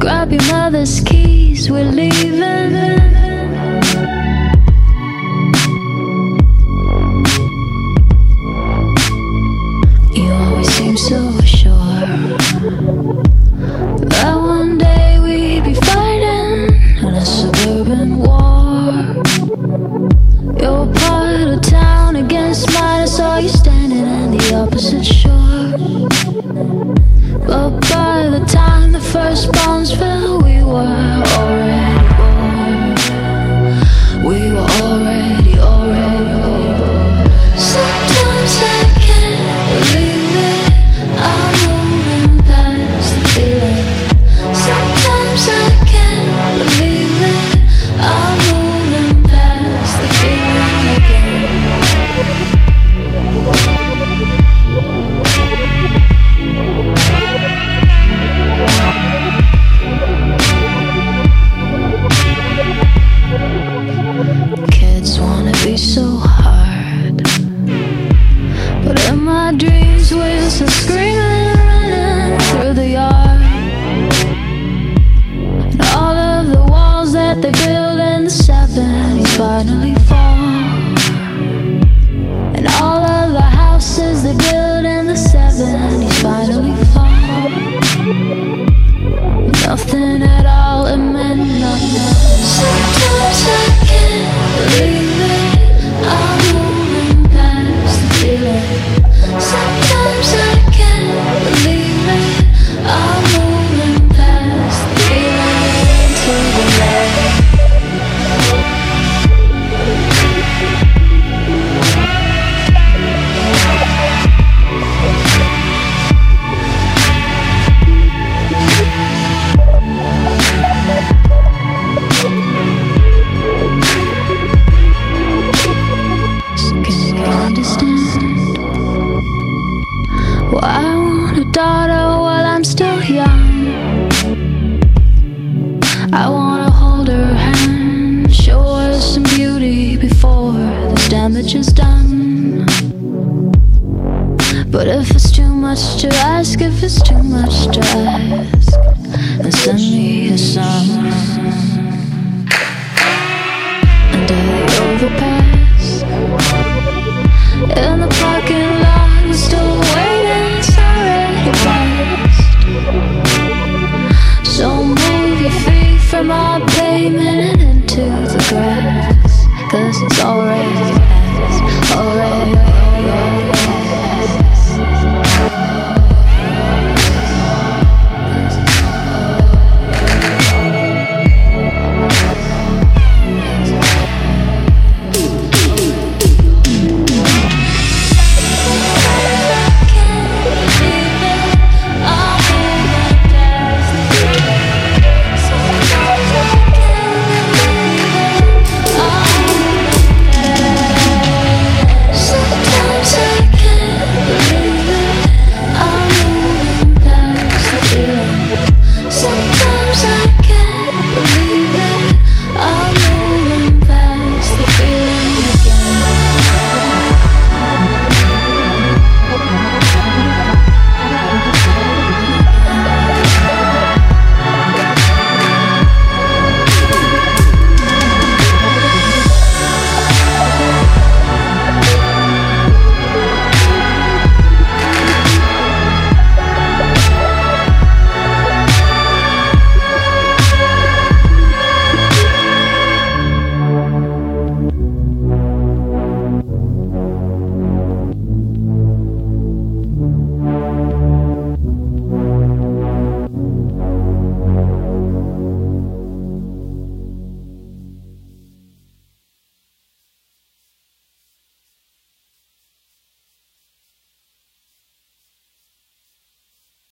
Grab your mother's keys, we're leaving. You always seem so sure that one day we'd be fighting in a suburban war. Your part of town against mine, I saw you standing in the opposite shore. But by the time the first bombs fell, we were already born. We were already born. Sometimes I can't believe it, I'm moving past the feeling. Sometimes I can't believe it, I'm moving past the feeling again. Kids wanna be so hard, but in my dreams we're still screaming and running through the yard. And all of the walls that they built in the 70s finally fall. And all of the houses they built in the 70s finally fall. Nothing at all, it meant nothing. Sometimes I can't believe it, I'm moving past the feeling. Sometimes I can't believe it, I'm moving past the feeling to the light. Well, I want a daughter while I'm still young. I wanna hold her hand, show her some beauty before this damage is done. But if it's too much to ask, if it's too much to ask, then send me a song under the overpass. In the parking lot, we're still waiting, it's already past. So move your feet from our pavement and into the grass, 'cause it's already